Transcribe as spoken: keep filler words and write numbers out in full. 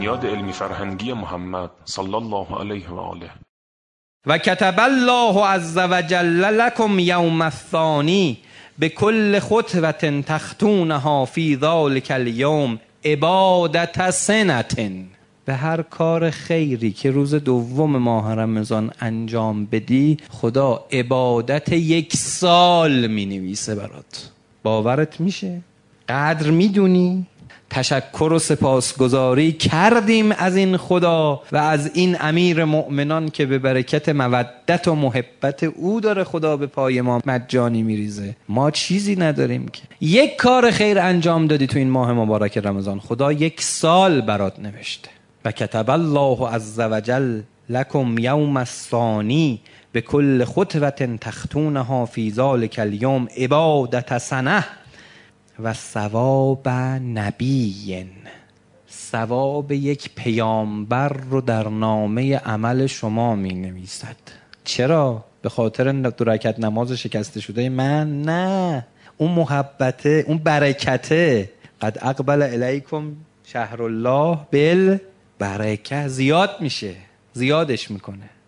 بنیاد علمی فرهنگی محمد صلی الله علیه و آله. و کتب الله عز وجل لکم یوم الثانی بكل خطوة تخطونها فی ذلک الیوم عبادت سنة. به هر کار خیری که روز دوم ماه رمضان انجام بدی خدا عبادت یک سال می نویسه برات. باورت میشه؟ قدر میدونی؟ تشکر و سپاسگزاری کردیم از این خدا و از این امیر مؤمنان که به برکت مودت و محبت او داره خدا به پای ما مجانی میریزه. ما چیزی نداریم که. یک کار خیر انجام دادی تو این ماه مبارک رمضان خدا یک سال برات نوشته. و کتب الله عز وجل لکم یوم الثانی بكل خطوة تخطونها فی ذلک الیوم عبادت سنة و ثواب نبی، ثواب یک پیامبر رو در نامه عمل شما می نویسد. چرا؟ به خاطر دو رکعت نماز شکسته شده من؟ نه، اون محبته، اون برکته. قد اقبل الیکم شهر الله بالبرکه، زیاد میشه، زیادش میکنه.